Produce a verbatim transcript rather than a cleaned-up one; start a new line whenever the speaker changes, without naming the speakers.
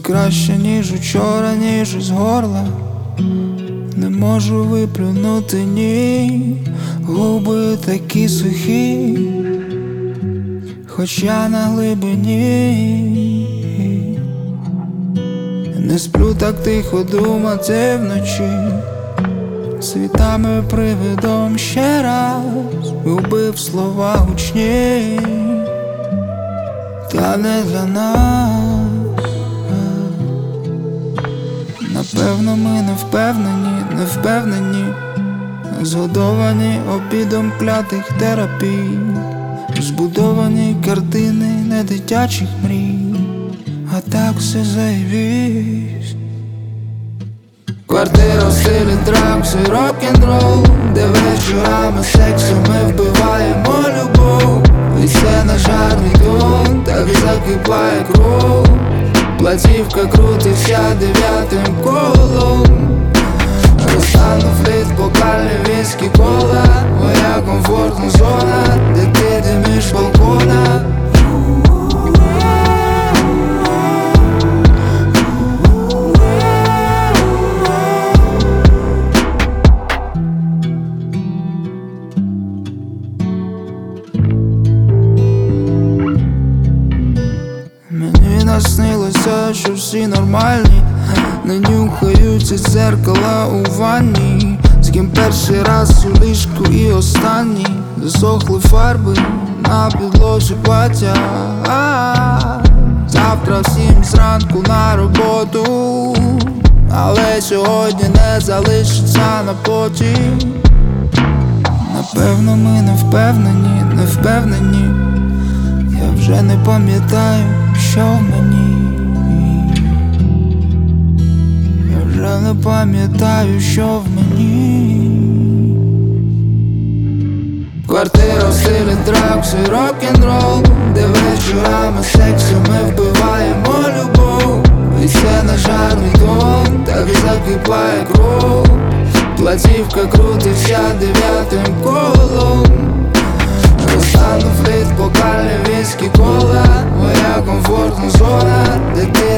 краще, ніж учора, ніж із горла. Не можу виплюнути, ні, губи такі сухі, хоч я на глибині. Не сплю так тихо думати вночі, світами привидом ще раз убив слова гучні, та не для нас. Напевно, ми не впевнені, не впевнені, згодовані обідом клятих терапій, збудовані картини не дитячих мрій, а так все заєвість. Квартира в стилі дракс і рок-н-рол, де вечорами сексом ми вбиваємо любов. І це наш гарний тон, так закипає кров. Платівка крутиться дев'ятим колом. Розтанув лід, бокальні віскі, кола. Моя комфортна зона, де ти димиш балкона. Мені наснилося, що всі нормальні, не нюхаються дзеркала у ванні. З ким перший раз у ліжку і останній. Засохли фарби на підлозі плаття. Завтра всім зранку на роботу, але сьогодні не залишиться на потім. Напевно, ми не впевнені, не впевнені. Я вже не пам'ятаю, що в мені. Я вже не пам'ятаю, що в мені. Квартира в стилі дракс і рок-н-рол, де вечорами сексом ми вбиваємо любов. І це наш гарний тон, так закипає кров. Платівка крутиться дев'ятим колом. Розтанув лід, бокальні віскі, кола. Моя комфортна зона, де ти